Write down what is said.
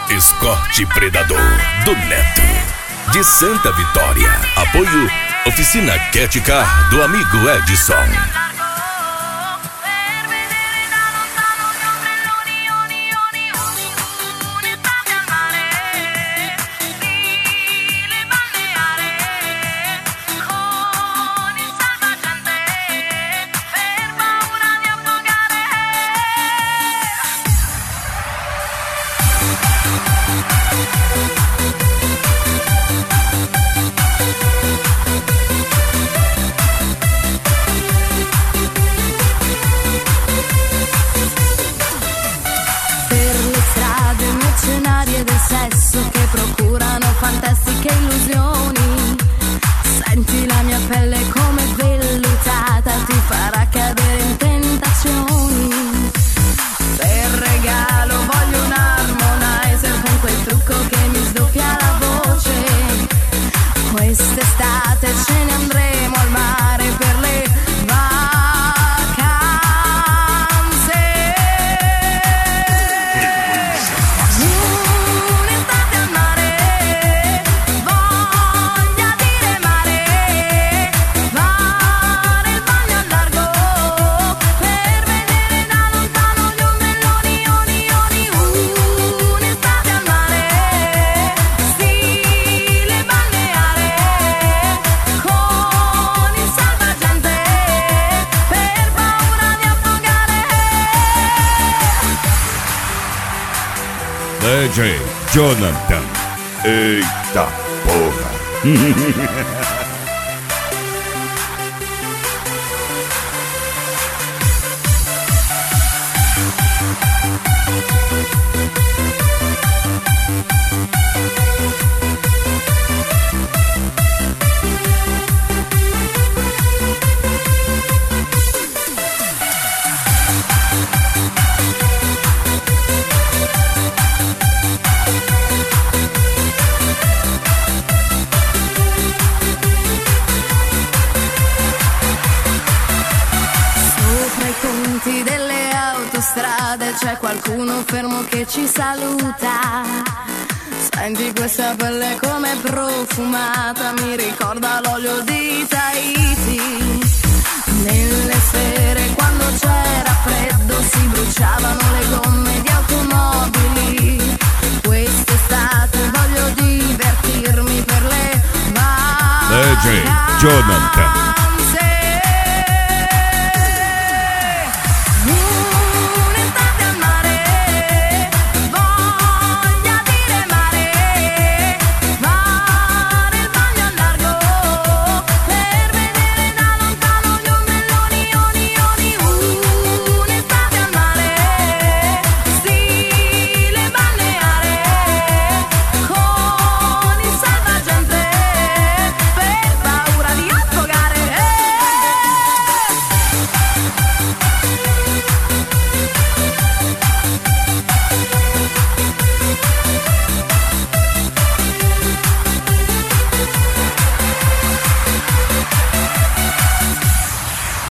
Escorte Predador do Neto, de Santa Vitória. Apoio Oficina Cat Car do amigo Edson. Del sesso che procurano fantastiche illusioni. Senti la mia pelle come vellutata, ti farà cadere in tentazioni. Per regalo voglio un harmonizer con quel trucco che mi sdoppia la voce. Quest'estate ce ne andremo al mare per le DJ Jonathan. Eita porra. delle autostrade c'è qualcuno fermo che ci saluta. Senti questa pelle come profumata, mi ricorda l'olio di Tahiti. Nelle sfere quando c'era freddo si bruciavano le gomme di automobili. Quest'estate voglio divertirmi per le DJ Jonathan.